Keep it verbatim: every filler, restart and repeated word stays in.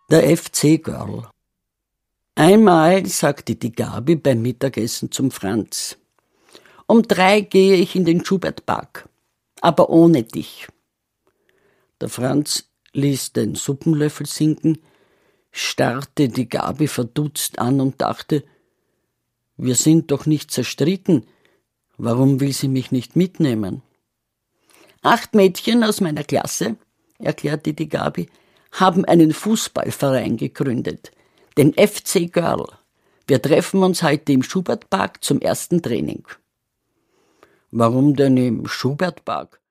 Der F C-Girl. Einmal sagte die Gabi beim Mittagessen zum Franz: Um drei gehe ich in den Schubertpark, aber ohne dich. Der Franz ließ den Suppenlöffel sinken, starrte die Gabi verdutzt an und dachte: Wir sind doch nicht zerstritten, warum will sie mich nicht mitnehmen? Acht Mädchen aus meiner Klasse, erklärte die Gabi, haben einen Fußballverein gegründet, den F C-Girl. Wir treffen uns heute im Schubertpark zum ersten Training. Warum denn im Schubertpark?